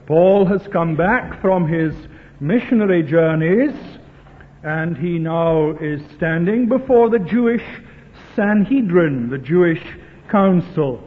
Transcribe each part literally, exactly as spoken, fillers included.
Paul has come back from his missionary journeys, and he now is standing before the Jewish Sanhedrin, the Jewish council.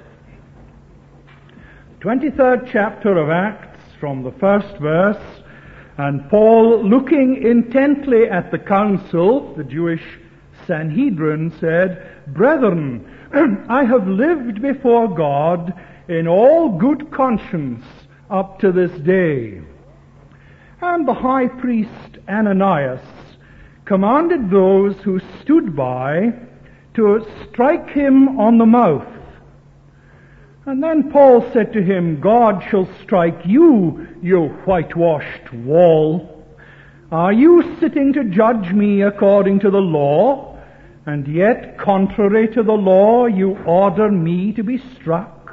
twenty-third chapter of Acts, from the first verse, and Paul, looking intently at the council, the Jewish Sanhedrin, said, "Brethren, I have lived before God in all good conscience up to this day." And the high priest Ananias commanded those who stood by to strike him on the mouth. And then Paul said to him, "God shall strike you, you whitewashed wall. Are you sitting to judge me according to the law, and yet contrary to the law you order me to be struck?"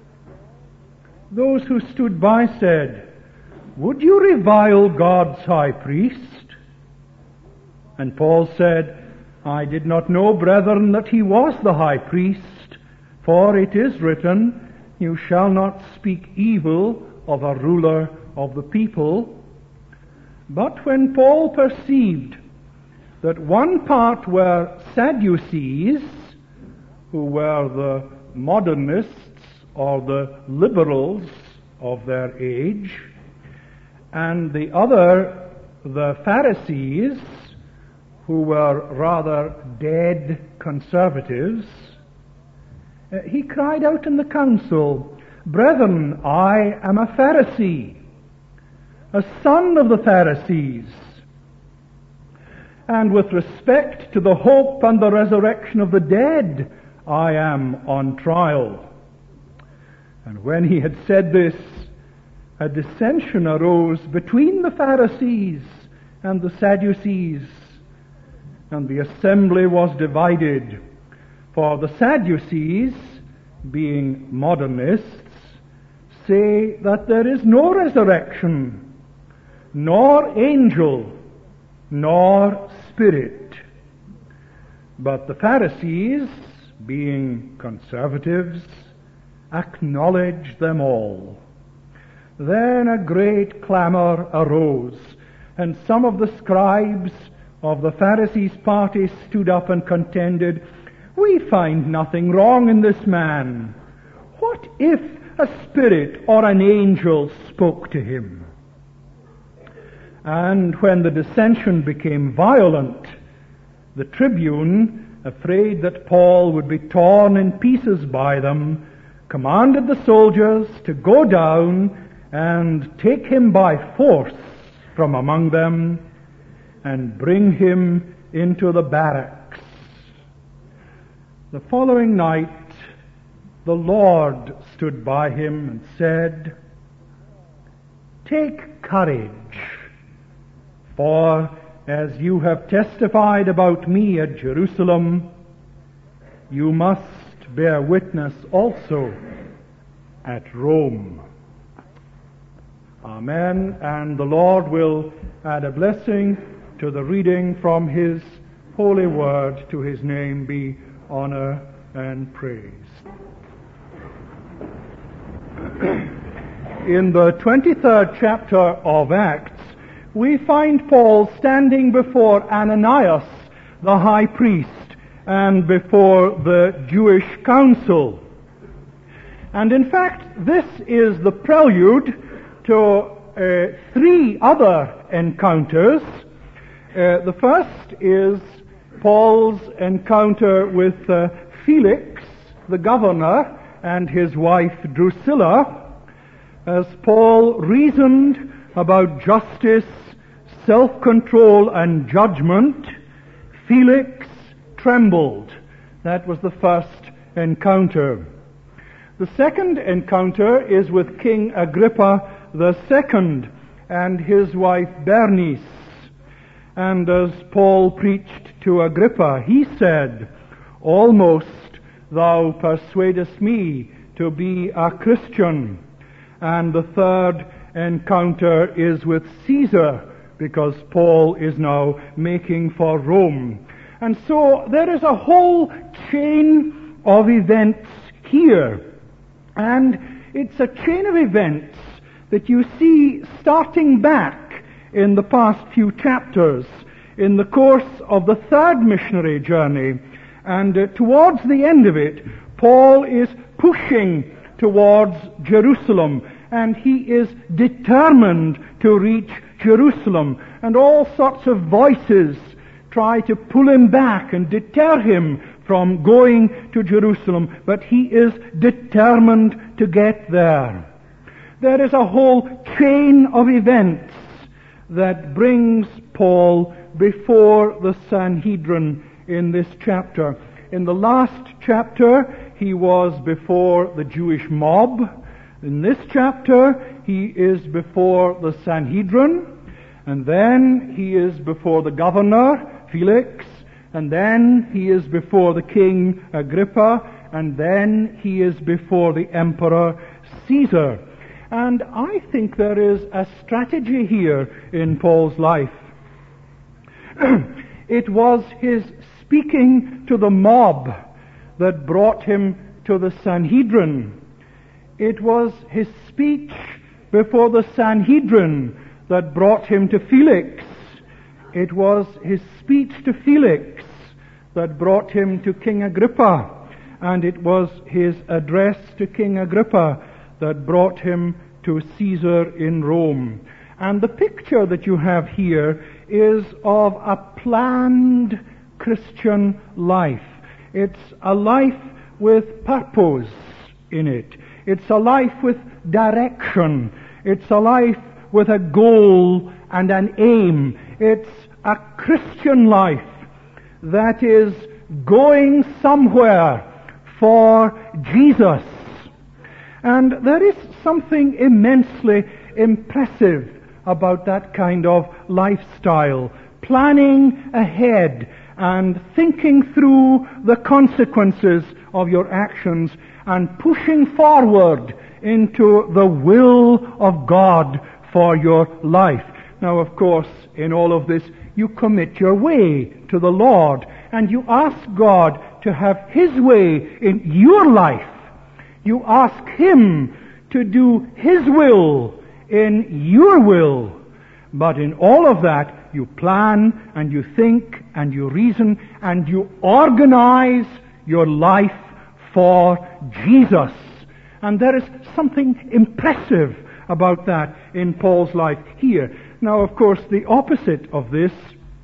Those who stood by said, "Would you revile God's high priest?" And Paul said, "I did not know, brethren, that he was the high priest. For it is written, you shall not speak evil of a ruler of the people." But when Paul perceived that one part were Sadducees, who were the modernists or the liberals of their age, and the other the Pharisees, who were rather dead conservatives, he cried out in the council, "Brethren, I am a Pharisee, a son of the Pharisees, and with respect to the hope and the resurrection of the dead, I am on trial." And when he had said this, a dissension arose between the Pharisees and the Sadducees, and the assembly was divided. For the Sadducees, being modernists, say that there is no resurrection, nor angel, nor spirit. But the Pharisees, being conservatives, acknowledge them all. Then a great clamor arose, and some of the scribes of the Pharisees' party stood up and contended, "We find nothing wrong in this man. What if a spirit or an angel spoke to him?" And when the dissension became violent, the tribune, afraid that Paul would be torn in pieces by them, commanded the soldiers to go down and take him by force from among them and bring him into the barracks. The following night, the Lord stood by him and said, "Take courage, for as you have testified about me at Jerusalem, you must bear witness also at Rome." Amen. And the Lord will add a blessing to the reading from His holy word. To His name be honor and praise. In the twenty-third chapter of Acts, we find Paul standing before Ananias, the high priest, and before the Jewish council. And in fact, this is the prelude to uh, three other encounters. Uh, the first is Paul's encounter with uh, Felix, the governor, and his wife Drusilla, as Paul reasoned about justice, self-control, and judgment. Felix trembled. That was the first encounter. The second encounter is with King Agrippa the Second and his wife Bernice. And as Paul preached to Agrippa, he said, "Almost thou persuadest me to be a Christian." And the third encounter is with Caesar, because Paul is now making for Rome. And so there is a whole chain of events here. And it's a chain of events that you see starting back in the past few chapters in the course of the third missionary journey. And uh, towards the end of it, Paul is pushing towards Jerusalem, and he is determined to reach Jerusalem. And all sorts of voices try to pull him back and deter him from going to Jerusalem, but he is determined to get there. There is a whole chain of events that brings Paul before the Sanhedrin in this chapter. In the last chapter, he was before the Jewish mob. In this chapter, he is before the Sanhedrin, and then he is before the governor, Felix, and then he is before the king, Agrippa, and then he is before the emperor, Caesar. And I think there is a strategy here in Paul's life. It was his speaking to the mob that brought him to the Sanhedrin. It was his speech before the Sanhedrin that brought him to Felix. It was his speech to Felix that brought him to King Agrippa. And it was his address to King Agrippa that brought him to Caesar in Rome. And the picture that you have here is of a planned Christian life. It's a life with purpose in it. It's a life with direction. It's a life with a goal and an aim. It's a Christian life that is going somewhere for Jesus. And there is something immensely impressive about that kind of lifestyle. Planning ahead and thinking through the consequences of your actions and pushing forward into the will of God for your life. Now, of course, in all of this, you commit your way to the Lord and you ask God to have His way in your life. You ask Him to do His will in your will. But in all of that, you plan and you think and you reason and you organize your life for Jesus. And there is something impressive about that in Paul's life here. Now, of course, the opposite of this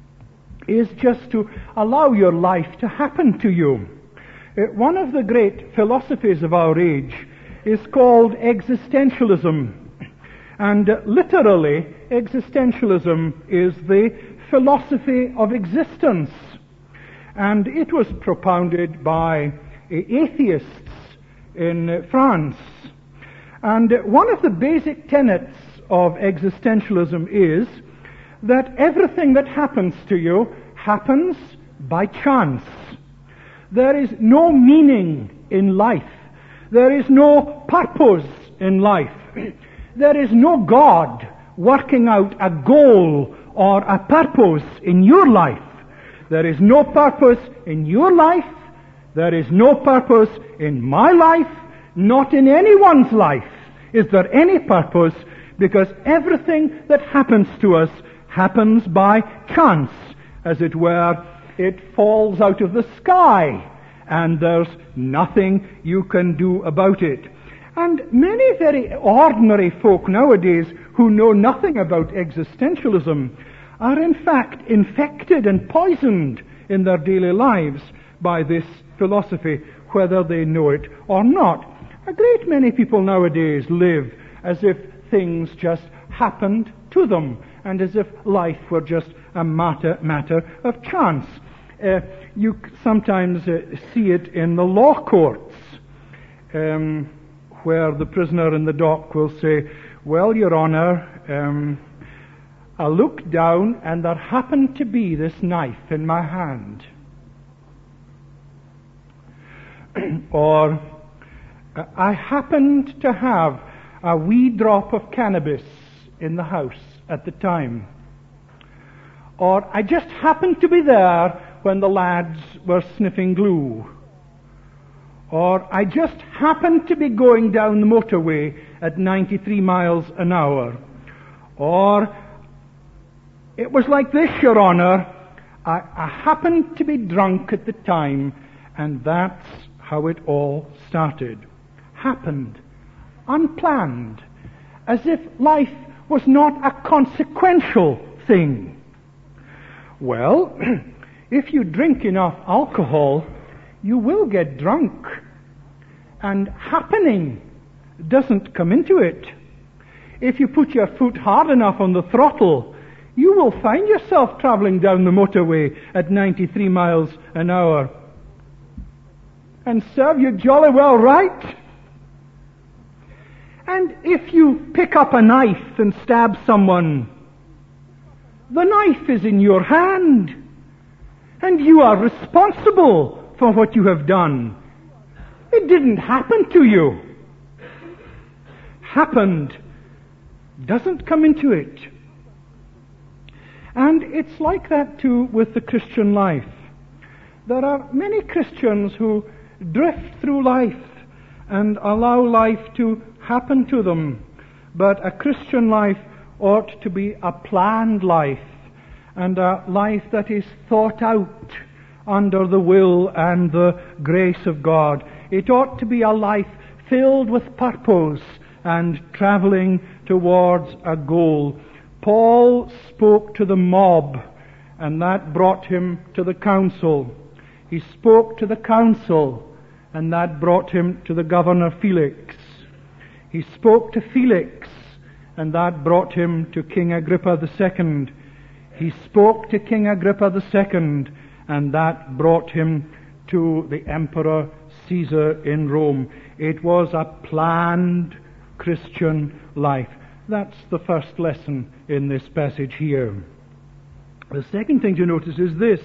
is just to allow your life to happen to you. Uh, one of the great philosophies of our age is called existentialism. And uh, literally, existentialism is the philosophy of existence. And it was propounded by uh, atheists in uh, France. And uh, one of the basic tenets of existentialism is that everything that happens to you happens by chance. There is no meaning in life. There is no purpose in life. There is no God working out a goal or a purpose in your life. There is no purpose in your life. There is no purpose in my life. Not in anyone's life is there any purpose, because everything that happens to us happens by chance. As it were, it falls out of the sky, and there's nothing you can do about it. And many very ordinary folk nowadays who know nothing about existentialism are in fact infected and poisoned in their daily lives by this philosophy, whether they know it or not. A great many people nowadays live as if things just happened to them, and as if life were just a matter, matter of chance. Uh, you sometimes uh, see it in the law courts, um, where the prisoner in the dock will say, "Well, Your Honor, um, I looked down and there happened to be this knife in my hand." Or, "I happened to have a wee drop of cannabis in the house at the time." Or, "I just happened to be there when the lads were sniffing glue." Or, "I just happened to be going down the motorway at ninety-three miles an hour. Or, it was like this, Your Honor, I, I happened to be drunk at the time, and that's how it all started. Happened. Unplanned. As if life was not a consequential thing. Well, if you drink enough alcohol, you will get drunk. And happening doesn't come into it. If you put your foot hard enough on the throttle, you will find yourself traveling down the motorway at ninety-three miles an hour. And serve you jolly well right. And if you pick up a knife and stab someone, the knife is in your hand, and you are responsible for what you have done. It didn't happen to you. Happened doesn't come into it. And it's like that too with the Christian life. There are many Christians who drift through life and allow life to happen to them. But a Christian life ought to be a planned life, and a life that is thought out under the will and the grace of God. It ought to be a life filled with purpose and traveling towards a goal. Paul spoke to the mob, and that brought him to the council. He spoke to the council, and that brought him to the governor Felix. He spoke to Felix, and that brought him to King Agrippa the Second. He spoke to King Agrippa the Second, and that brought him to the Emperor Caesar in Rome. It was a planned Christian life. That's the first lesson in this passage here. The second thing to notice is this,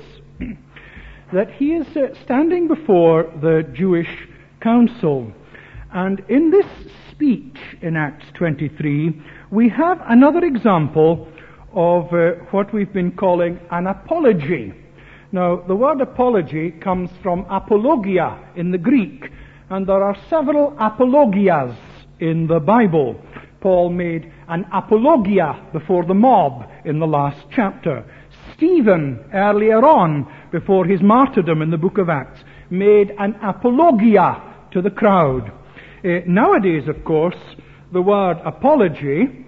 that he is uh, standing before the Jewish council. And in this speech in Acts twenty-three, we have another example of uh, what we've been calling an apology. Now, the word apology comes from apologia in the Greek, and there are several apologias in the Bible. Paul made an apologia before the mob in the last chapter. Stephen, earlier on, before his martyrdom in the book of Acts, made an apologia to the crowd. Uh, nowadays, of course, the word apology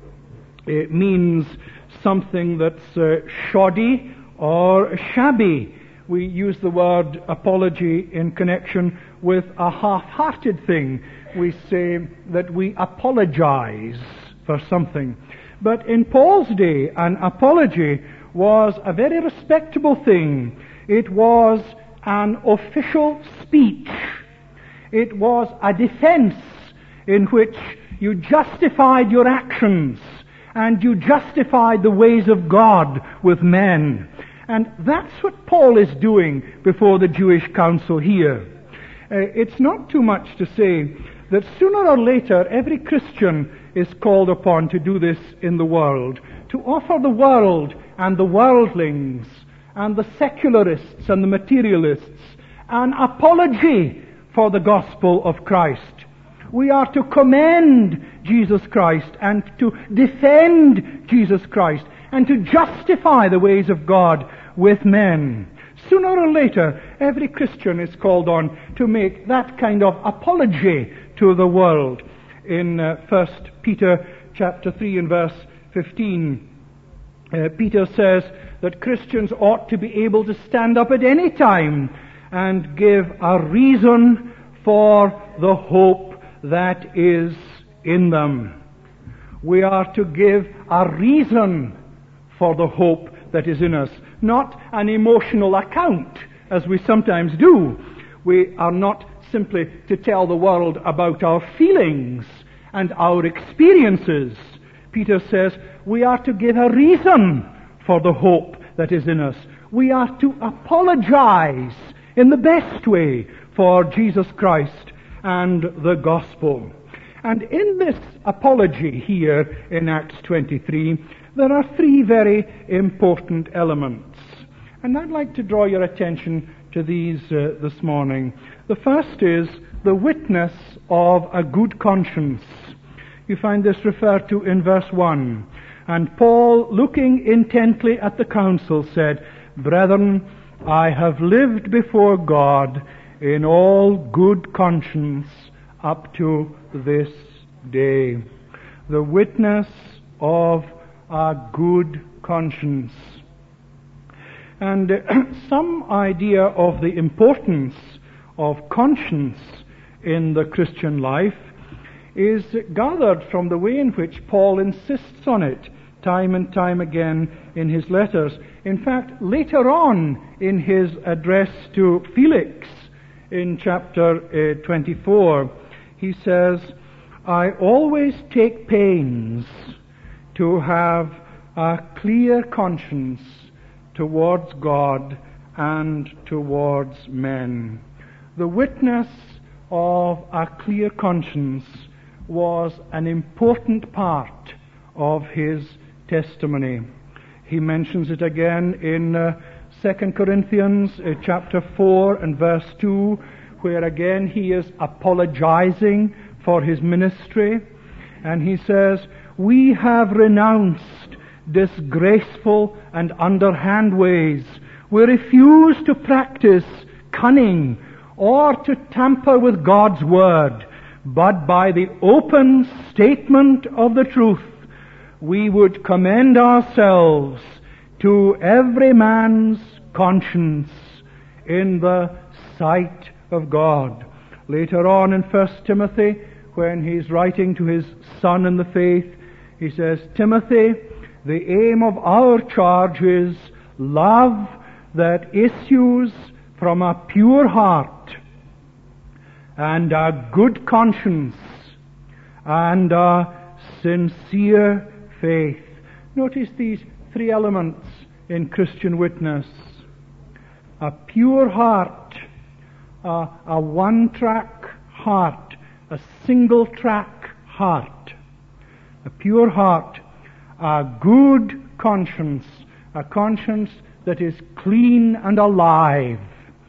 it means something that's uh, shoddy or shabby. We use the word apology in connection with a half-hearted thing. We say that we apologize for something. But in Paul's day, an apology was a very respectable thing. It was an official speech. It was a defense in which you justified your actions and you justified the ways of God with men. And that's what Paul is doing before the Jewish council here. Uh, it's not too much to say that sooner or later every Christian is called upon to do this in the world, to offer the world and the worldlings and the secularists and the materialists an apology for the gospel of Christ. We are to commend Jesus Christ and to defend Jesus Christ and to justify the ways of God with men. Sooner or later, every Christian is called on to make that kind of apology to the world. In uh, First Peter chapter three and verse fifteen, uh, Peter says that Christians ought to be able to stand up at any time and give a reason for the hope that is in them. We are to give a reason for the hope that is in us, not an emotional account, as we sometimes do. We are not simply to tell the world about our feelings and our experiences. Peter says we are to give a reason for the hope that is in us. We are to apologize in the best way for Jesus Christ and the gospel. And in this apology here in Acts twenty-three, there are three very important elements. And I'd like to draw your attention to these uh, this morning. The first is the witness of a good conscience. You find this referred to in verse one. And Paul, looking intently at the council, said, Brethren, I have lived before God in all good conscience up to this day. The witness of a good conscience. And uh, some idea of the importance of conscience in the Christian life is gathered from the way in which Paul insists on it time and time again in his letters. In fact, later on in his address to Felix in chapter uh, twenty-four, he says, I always take pains to have a clear conscience towards God and towards men. The witness of a clear conscience was an important part of his testimony. He mentions it again in uh, Second Corinthians uh, chapter four and verse two, where again he is apologizing for his ministry, and he says, we have renounced disgraceful and underhand ways. We refuse to practice cunning or to tamper with God's word, but by the open statement of the truth, we would commend ourselves to every man's conscience in the sight of God. Later on in First Timothy, when he's writing to his son in the faith, he says, Timothy, the aim of our charge is love that issues from a pure heart and a good conscience and a sincere faith. Notice these three elements in Christian witness. A pure heart, a, a one-track heart, a single-track heart. A pure heart, a good conscience, a conscience that is clean and alive,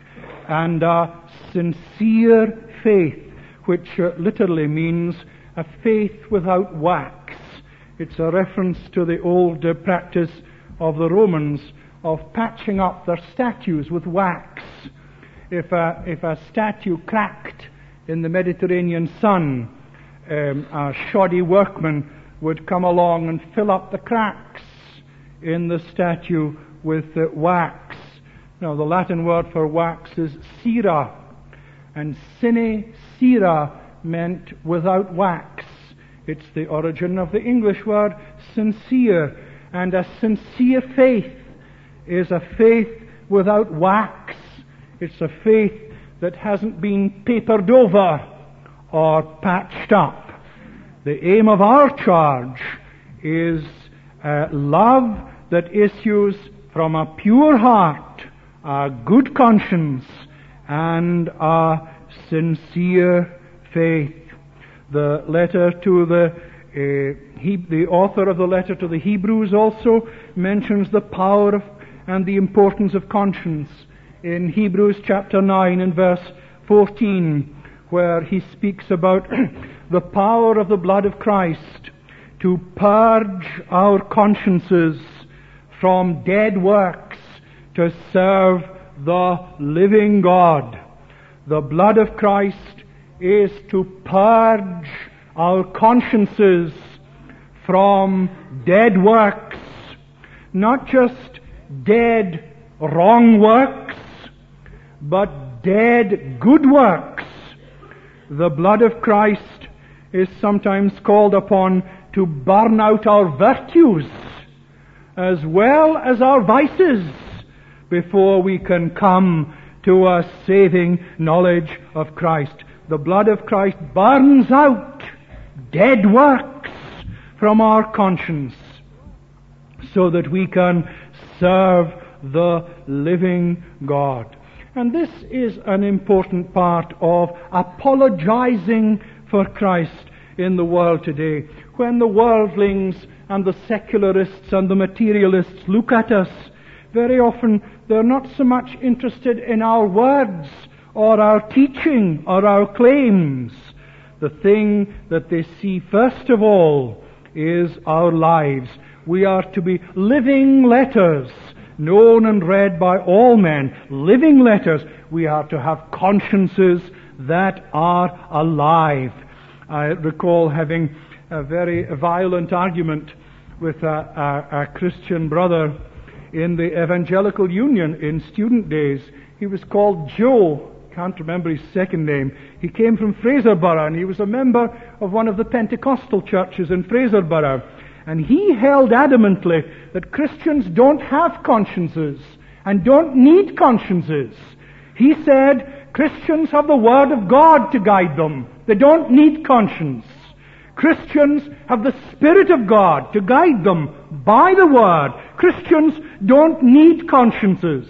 and a sincere faith, which uh, literally means a faith without wax. It's a reference to the old uh, practice of the Romans of patching up their statues with wax. If a, if a statue cracked in the Mediterranean sun, um, a shoddy workman would come along and fill up the cracks in the statue with uh, wax. Now, the Latin word for wax is cera, and sine cera meant without wax. It's the origin of the English word sincere, and a sincere faith is a faith without wax. It's a faith that hasn't been papered over or patched up. The aim of our charge is uh, love that issues from a pure heart, a good conscience, and a sincere faith. The letter to the uh, he, the author of the letter to the Hebrews also mentions the power of, and the importance of conscience in Hebrews chapter nine and verse fourteen, where he speaks about the power of the blood of Christ to purge our consciences from dead works to serve the living God. The blood of Christ is to purge our consciences from dead works, not just dead wrong works, but dead good works. The blood of Christ is sometimes called upon to burn out our virtues as well as our vices before we can come to a saving knowledge of Christ. The blood of Christ burns out dead works from our conscience so that we can serve the living God. And this is an important part of apologizing for Christ in the world today. When the worldlings and the secularists and the materialists look at us, very often they're not so much interested in our words or our teaching or our claims, the thing that they see first of all is our lives. We are to be living letters, known and read by all men. Living letters. We are to have consciences that are alive. I recall having a very violent argument with a, a, a Christian brother in the Evangelical Union in student days. He was called Joe. Can't remember his second name. He came from Fraserburgh, and he was a member of one of the Pentecostal churches in Fraserburgh. And he held adamantly that Christians don't have consciences and don't need consciences. He said Christians have the Word of God to guide them. They don't need conscience. Christians have the Spirit of God to guide them by the Word. Christians don't need consciences.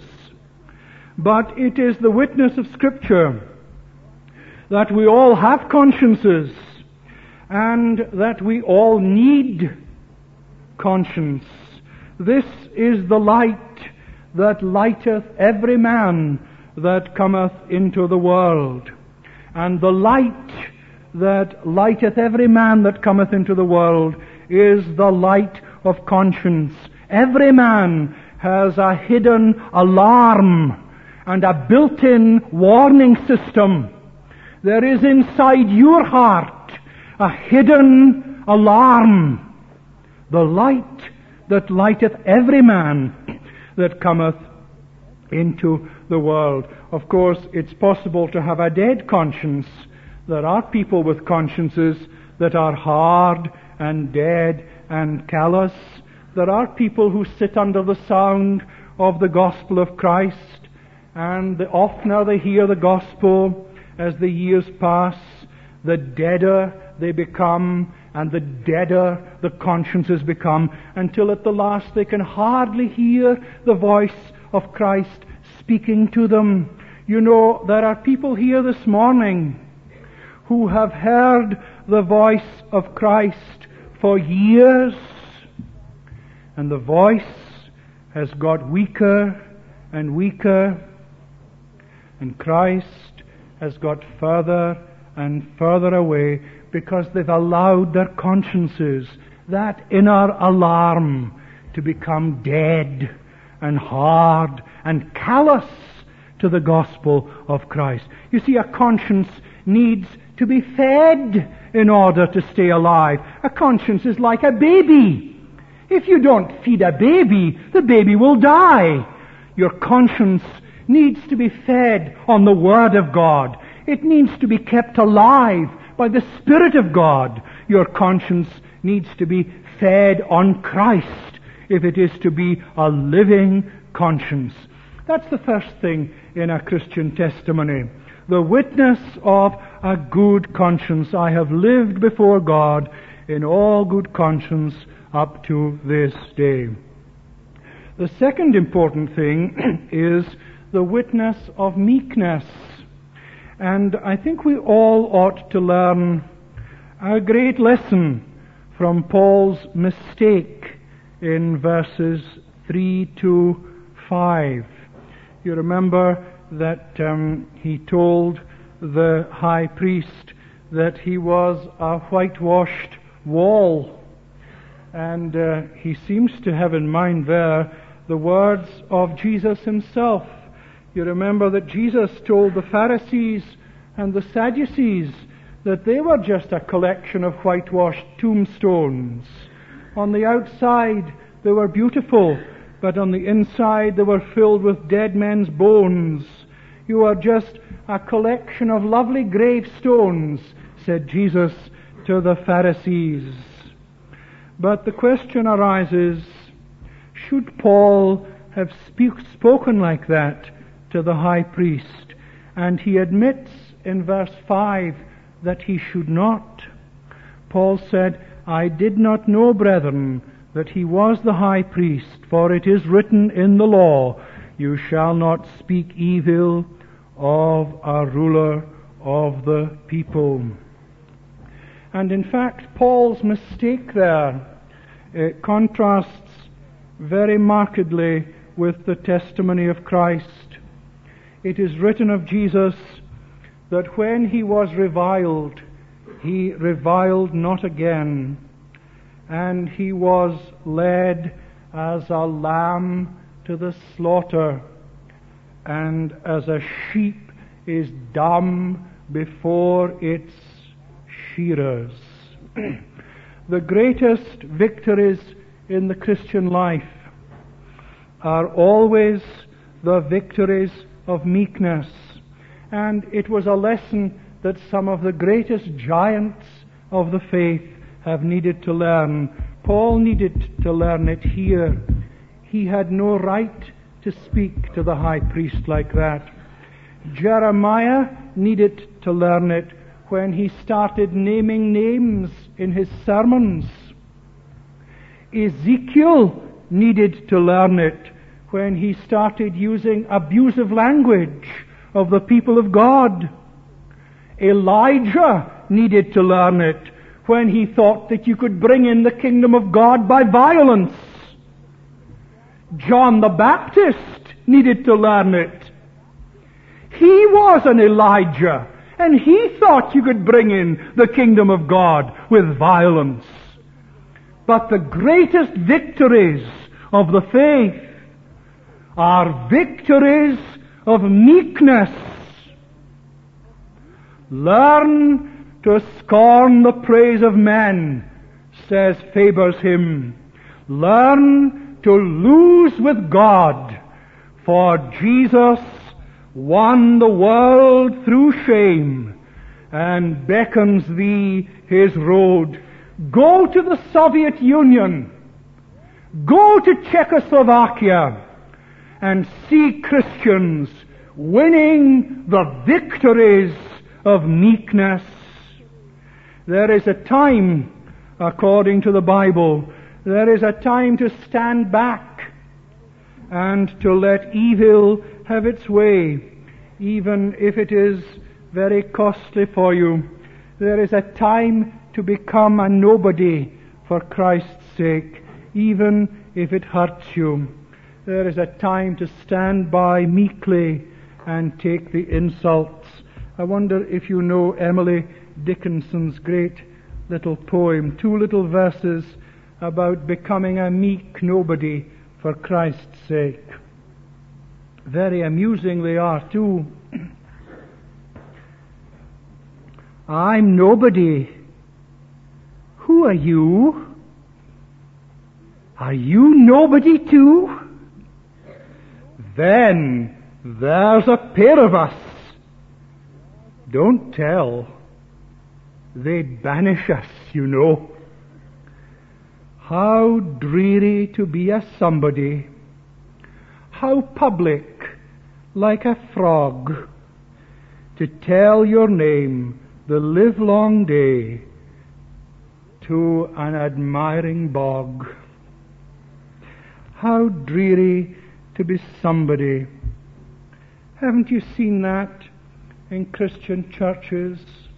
But it is the witness of Scripture that we all have consciences and that we all need conscience. This is the light that lighteth every man that cometh into the world. And the light that lighteth every man that cometh into the world is the light of conscience. Every man has a hidden alarm and a built-in warning system. There is inside your heart a hidden alarm, the light that lighteth every man that cometh into the world. Of course, it's possible to have a dead conscience. There are people with consciences that are hard and dead and callous. There are people who sit under the sound of the gospel of Christ, and the oftener they hear the gospel as the years pass, the deader they become, and the deader the consciences become, until at the last they can hardly hear the voice of Christ speaking to them. You know, there are people here this morning who have heard the voice of Christ for years, and the voice has got weaker and weaker, and Christ has got further and further away because they've allowed their consciences, that inner alarm, to become dead and hard and callous to the gospel of Christ. You see, a conscience needs to be fed in order to stay alive. A conscience is like a baby. If you don't feed a baby, the baby will die. Your conscience needs to be fed on the Word of God. It needs to be kept alive by the Spirit of God. Your conscience needs to be fed on Christ if it is to be a living conscience. That's the first thing in a Christian testimony. The witness of a good conscience. I have lived before God in all good conscience up to this day. The second important thing is the witness of meekness. And I think we all ought to learn a great lesson from Paul's mistake in verses three to five. You remember that um, he told the high priest that he was a whitewashed wall. And uh, he seems to have in mind there the words of Jesus himself. You remember that Jesus told the Pharisees and the Sadducees that they were just a collection of whitewashed tombstones. On the outside they were beautiful, but on the inside they were filled with dead men's bones. You are just a collection of lovely gravestones, said Jesus to the Pharisees. But the question arises, should Paul have speak, spoken like that to the high priest? And he admits in verse five that he should not. Paul said, I did not know, brethren, that he was the high priest, for it is written in the law, you shall not speak evil of a ruler of the people. And in fact, Paul's mistake there it contrasts very markedly with the testimony of Christ. It is written of Jesus that when he was reviled, he reviled not again, and he was led as a lamb to the slaughter, and as a sheep is dumb before its shearers. The greatest victories in the Christian life are always the victories of meekness. And it was a lesson that some of the greatest giants of the faith have needed to learn. Paul needed to learn it here. He had no right to speak to the high priest like that. Jeremiah needed to learn it when he started naming names in his sermons. Ezekiel needed to learn it when he started using abusive language of the people of God. Elijah needed to learn it when he thought that you could bring in the kingdom of God by violence. John the Baptist needed to learn it. He was an Elijah, and he thought you could bring in the kingdom of God with violence. But the greatest victories of the faith are victories of meekness. Learn to scorn the praise of men, says Faber's hymn. Learn to lose with God, for Jesus won the world through shame and beckons thee his road. Go to the Soviet Union. Go to Czechoslovakia and see Christians winning the victories of meekness. There is a time, according to the Bible, there is a time to stand back and to let evil have its way, even if it is very costly for you. There is a time to become a nobody for Christ's sake, even if it hurts you. There is a time to stand by meekly and take the insults. I wonder if you know Emily Dickinson's great little poem, two little verses about becoming a meek nobody for Christ's sake. Very amusing they are too. I'm nobody. Who are you? Are you nobody too? Then there's a pair of us. Don't tell. They'd banish us, you know. How dreary to be a somebody. How public, like a frog, to tell your name the livelong day to an admiring bog. How dreary to be somebody. Haven't you seen that in Christian churches?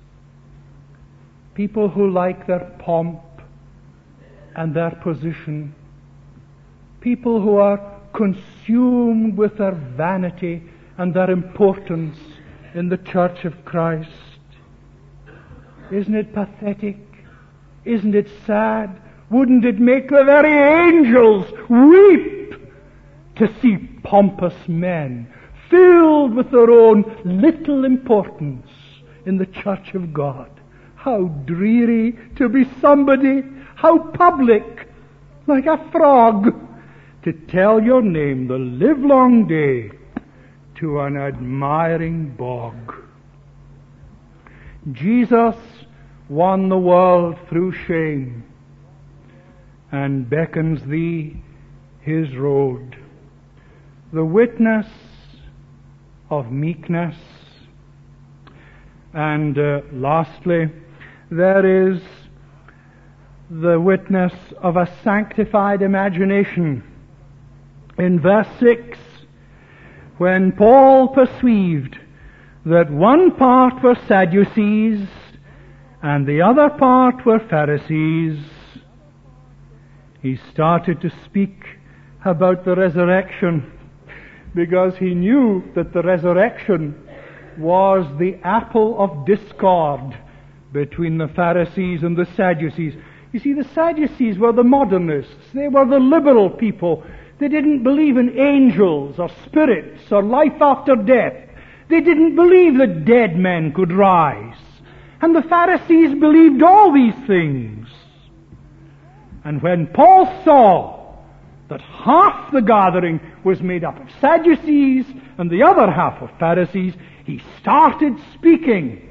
People who like their pomp and their position. People who are consumed with their vanity and their importance in the church of Christ. Isn't it pathetic? Isn't it sad? Wouldn't it make the very angels weep to see pompous men filled with their own little importance in the church of God? How dreary to be somebody, how public, like a frog, to tell your name the livelong day to an admiring bog. Jesus won the world through shame and beckons thee his road. The witness of meekness. And uh, lastly, there is the witness of a sanctified imagination. In verse six, when Paul perceived that one part were Sadducees and the other part were Pharisees, he started to speak about the resurrection, because he knew that the resurrection was the apple of discord between the Pharisees and the Sadducees. You see, the Sadducees were the modernists. They were the liberal people. They didn't believe in angels or spirits or life after death. They didn't believe that dead men could rise. And the Pharisees believed all these things. And when Paul saw that half the gathering was made up of Sadducees and the other half of Pharisees, he started speaking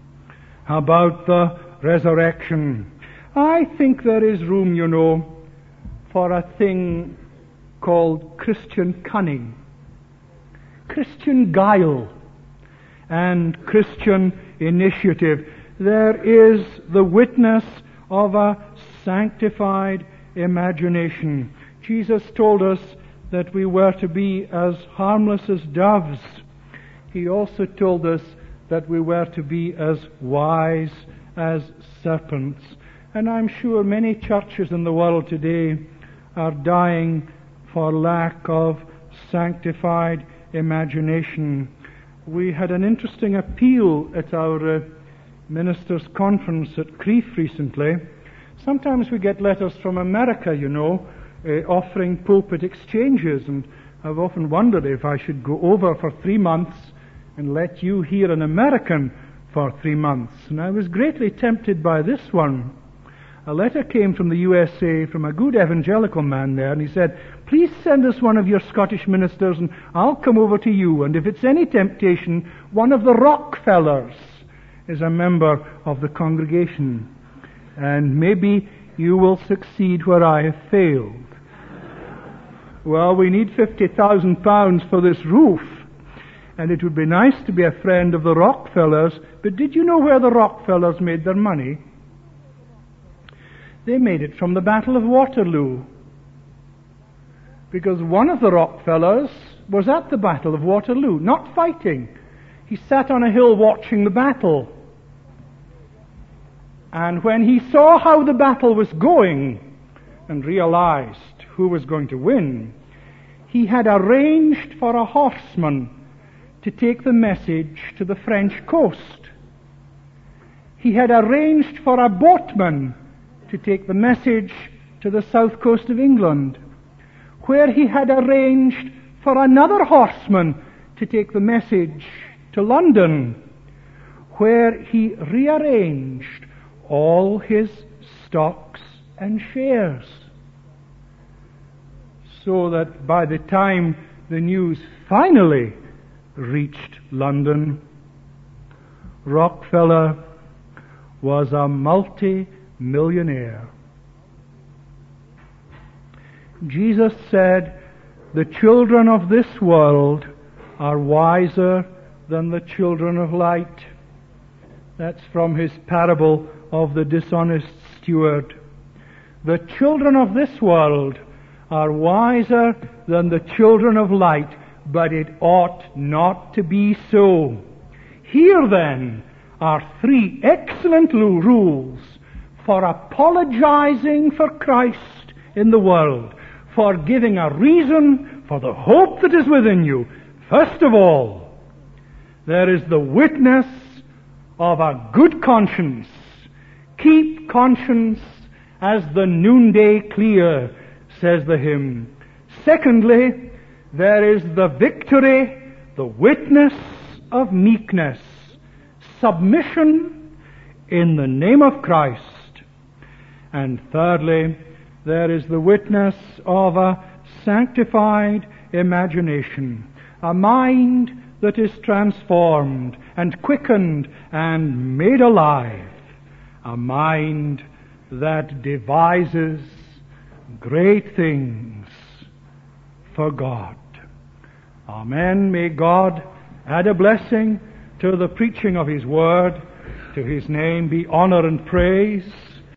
about the resurrection. I think there is room, you know, for a thing called Christian cunning, Christian guile, and Christian initiative. There is the witness of a sanctified imagination. Jesus told us that we were to be as harmless as doves. He also told us that we were to be as wise as serpents. And I'm sure many churches in the world today are dying for lack of sanctified imagination. We had an interesting appeal at our uh, ministers' conference at Crieff recently. Sometimes we get letters from America, you know, uh, offering pulpit exchanges, and I've often wondered if I should go over for three months and let you hear an American for three months. And I was greatly tempted by this one. A letter came from the U S A from a good evangelical man there, and he said, please send us one of your Scottish ministers and I'll come over to you, and if it's any temptation, one of the Rockefellers is a member of the congregation, and maybe you will succeed where I have failed. Well, we need fifty thousand pounds for this roof, and it would be nice to be a friend of the Rockefellers, but did you know where the Rockefellers made their money? They made it from the Battle of Waterloo. Because one of the Rockefellers was at the Battle of Waterloo, not fighting. He sat on a hill watching the battle. And when he saw how the battle was going and realized who was going to win, he had arranged for a horseman to take the message to the French coast. He had arranged for a boatman to take the message to the south coast of England, where he had arranged for another horseman to take the message to London, where he rearranged all his stocks and shares, so that by the time the news finally reached London, Rockefeller was a multi-millionaire. Jesus said, the children of this world are wiser than the children of light. That's from his parable of the dishonest steward. The children of this world are wiser than the children of light, but it ought not to be so. Here then are three excellent rules for apologizing for Christ in the world, for giving a reason for the hope that is within you. First of all, there is the witness of a good conscience. Keep conscience as the noonday clear, says the hymn. Secondly, there is the victory, the witness of meekness, submission in the name of Christ. And thirdly, there is the witness of a sanctified imagination, a mind that is transformed and quickened and made alive, a mind that devises great things for God. Amen. May God add a blessing to the preaching of His Word. To His name be honor and praise.